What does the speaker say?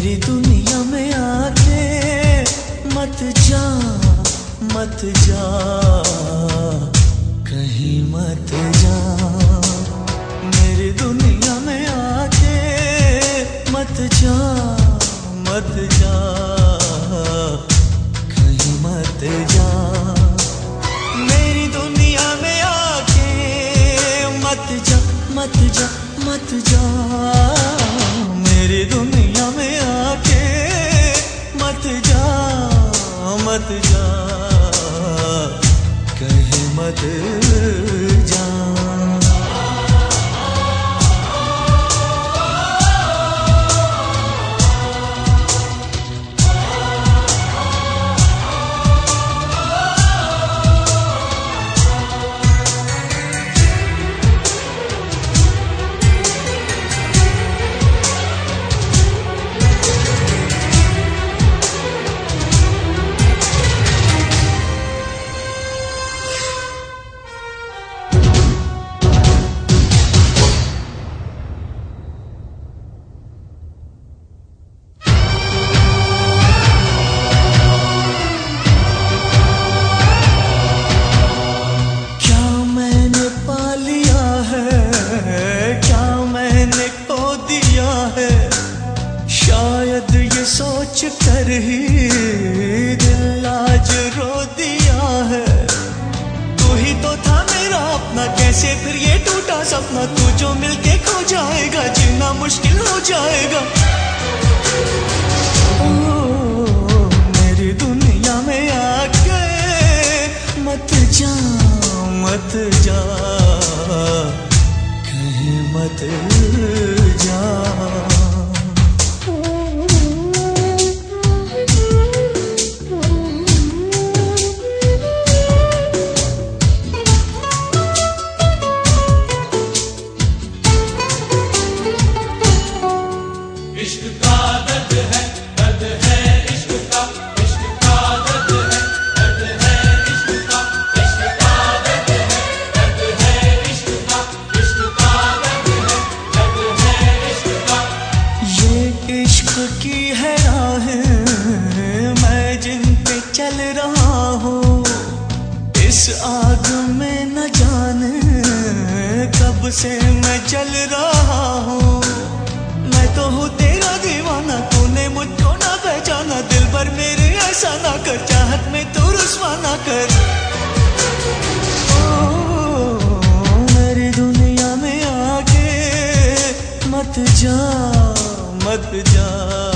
मेरी दुनिया में आके मत जा, मत जा, कहीं मत जा। मेरी दुनिया में आके मत जा, मत जा, कहीं मत जा। मेरी दुनिया में आके मत जा, मत जा, मत जा। मेरी दुनिया में आके मत जा, मत जा, कहीं मत जा। शायद ये सोच कर ही दिल आज रो दिया है। तू ही तो था मेरा अपना, कैसे फिर ये टूटा सपना। तू जो मिलके खो जाएगा, जीना मुश्किल हो जाएगा। ओ मेरी दुनिया में आके मत जा, मत जा, कहीं मत जा। की है राहें मैं जिन पे चल रहा हूँ, इस आग में न जाने कब से मैं जल रहा हूँ। मैं तो हूँ तेरा दीवाना, तूने मुझको ना पहचाना। दिल भर मेरे ऐसा ना कर, चाहत में तू रुस्वा ना कर। ओ मेरी दुनिया में आके मत जा, मत जा।